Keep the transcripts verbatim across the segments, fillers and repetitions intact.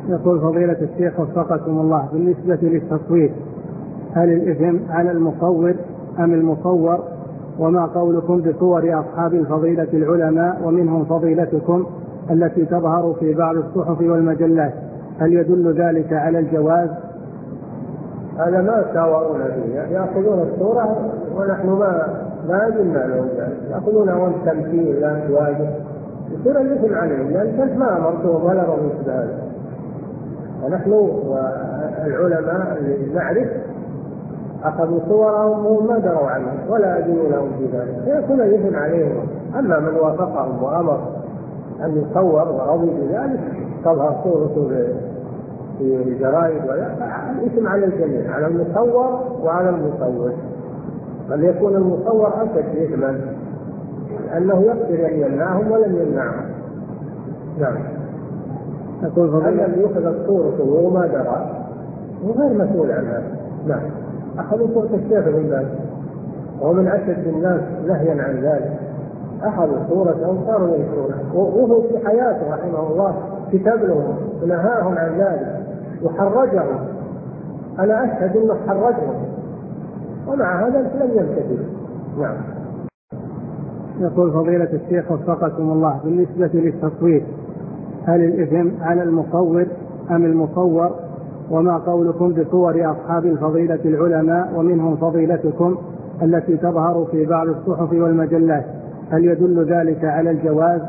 يقول فضيلة الشيخ وفقكم الله، بالنسبة للتصوير هل الإثم على المصور أم المصور؟ وما قولكم بصور أصحاب الفضيلة العلماء ومنهم فضيلتكم التي تظهر في بعض الصحف والمجلات، هل يدل ذلك على الجواز؟ هذا ما ساورونا فيه، يأخذون الصورة ونحن ما ما قلنا لهم ذلك، يأخذون أول تمثيل لا تواجه يصير الإثم عليهم، لأن أنت ما أمرتهم ولا رضيت بهذا. ونحن والعلماء اللي نعرف أخذوا صورهم وهم ما دروا عنهم ولا أدنوا لهم في ذلك، فيكون الإثم عليهم. أما من وافقهم وأمر أن يصور ورضي بذلك تظهر صورته في الجرائد ولا، الإثم على الجميع، على المصور وعلى المصور، بل يكون المصور أشد إثما لأنه يقدر أن يمنعهم ولم يمنعهم. نعم. أما اللي يأخذ صورته وهو ما درى وغير مسؤول عنها. نعم. أخذوا صورة الشيخ ابن باز وهو من أشد الناس نهيا عن ذلك، أخذوا صورته وصاروا ينشرونها وهو في حياته رحمه الله كتب لهم ونهاهم عن ذلك وحرجهم. أنا أشهد أنه حرجهم ومع هذا لم يمتثل. نعم. يقول فضيلة الشيخ وفقكم الله، بالنسبة للتصوير هل الإثم على المصور أم المصور؟ وما قولكم بصور أصحاب الفضيلة العلماء ومنهم فضيلتكم التي تظهر في بعض الصحف والمجلات، هل يدل ذلك على الجواز؟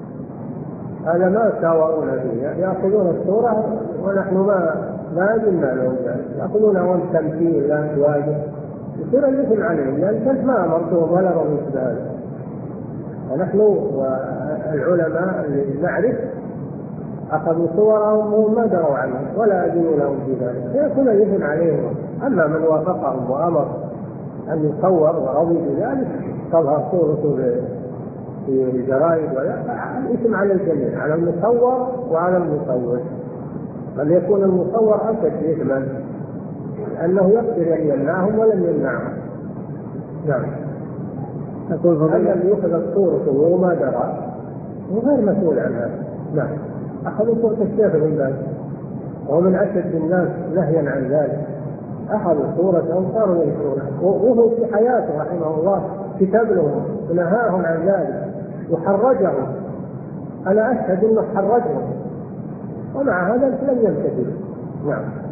هذا ما ساورونا فيه، يأخذون الصورة ونحن ما ما قلنا لهم ذلك، يأخذون أول تمثيل لا تواجه يصير الإثم عليهم، لأن أنت ما أمرتهم ولا رضيت بهذا. ونحن والعلماء اللي نعرف أخذوا صورهم وهم ما دروا عنهم ولا أدنوا لهم في ذلك، فيكون الإثم عليهم. أما من وافقهم وأمر أن يصور ورضي بذلك تظهر صورته في الجرائد ولا، الإثم على الجميع، على المصور وعلى المصور، بل يكون المصور أشد إثما لأنه يقدر أن يمنعهم ولم يمنعهم. نعم. أما اللي يأخذ صورته وهو ما درى وغير مسؤول عنها. نعم. أخذوا صورة الشيخ ابن باز وهو من أشد الناس نهيا عن ذلك، أخذوا صورته وصاروا ينشرونها وهو في حياته رحمه الله كتب لهم ونهاهم عن ذلك وحرجهم. أنا أشهد أنه حرجهم ومع هذا لم يمتثل. نعم.